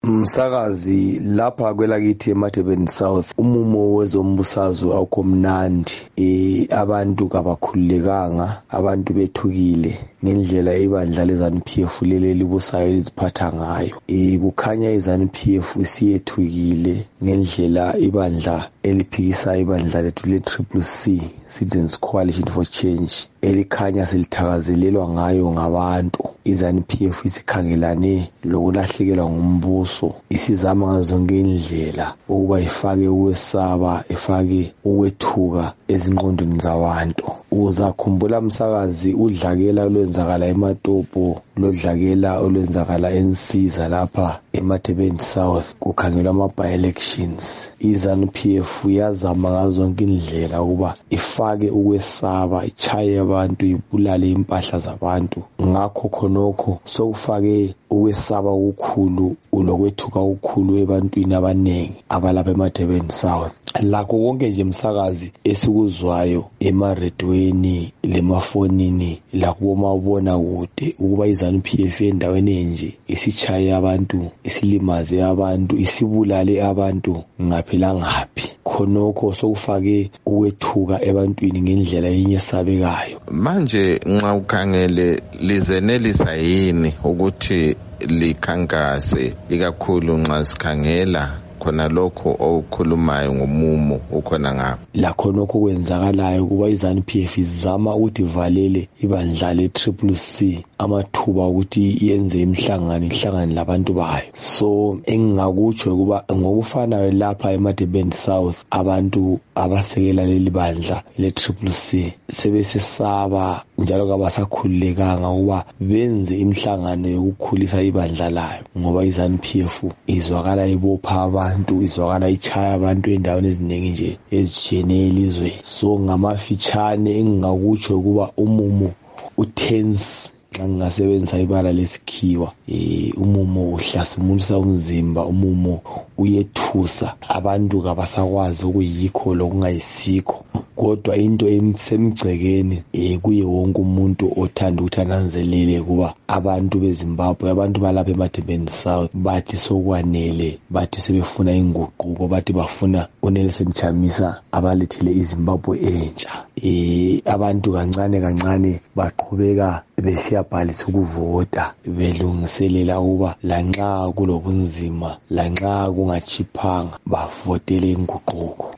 Msakazi, lapha kwelakithi eMadeben South umumo wezombusazwe awukho mnandi. Abantu kabakhululekanga, abantu bethukile ngendlela ibandla leZANU-PF leli libusayo liziphatha ngayo. Kukhanya iZANU-PF isiyethukile ngendlela ibandla eliphikisayo ibandla lethu le-CCC Citizens Coalition for Change elikhanya selithakazelelwa ngayo ngabantu. iZANU-PF isikhangelane lokulahlekelwa ngumbuso, isizama ngazonke indlela ukuba ifake ukwesaba, ifake ukwethuka ezingqondweni zabantu. Uzakhumbula msakazi udlakela olwenzakala eMatopo, lodlakela olwenzakala eNsiza lapha eMadeben South kukhangelwa ama-by-elections. iZANU-PF yazama ngazonke indlela ukuba ifake ukwesaba, ichaye abantu, ibulale impahla zabantu. Ngakho khonokho sokufake ukwesaba okukhulu ulokwethuka okukhulu ebantwini abanengi abalapha eMadeben South. Lakho konke nje msakazi esikuzwayo emaredweni lemafonini lakubomabona kude ukuba iZANU-PF endaweni enje isichaye abantu, isilimaze abantu, isibulale abantu ngaphi langaphi. Khonokho sokufake ukwethuka ebantwini ngendlela enyesabekayo. Manje nxa ukhangele lizenelisa yini ukuthi likhankase, ikakhulu nxa sikhangela khona lokho okukhulumayo ngomumo ukhona ngapha? Lakhonokho kwenzakalayo kuba iZANU-PF izama ukuthi ivalele ibandla le-CCC amathuba ukuthi yenze ihlangane labantu bayo. So engingakutsho kuba ngokufanayo lapha eMadeben South abantu abasekela leli bandla le-CCC sebesesaba njalo kabasakhululekanga ukuba benze imihlangano yokukhulisa ibandla layo, ngoba iZANU-PF izwakala ibopha abantu, izwakala ichaya abantu endaweni eziningi nje ezitshiyeneyo elizweni. So ngamafitshane engingakutsho kuba umumo utense, nxa ngingasebenzisa ibala lesikhiwa. Umumo uhlasimulisa umzimba, umumo uyethusa, abantu kabasakwazi okuyikho lokungayisikho. Kodwa into esemgcekeni kuye wonke umuntu othanda ukuthi ananzelele kuba abantu beZimbabwe, abantu balapha eMadeben South bathi sokwanele, bathi sebefuna inguquko, bathi bafuna uNelson Chamisa abalethele iZimbabwe entsha. Abantu kancane kancane baqhubeka besiyabhalisa ukuvota, belungiselela ukuba lanxa kulobunzima, lanxa kungachiphanga, bavotele inguquko.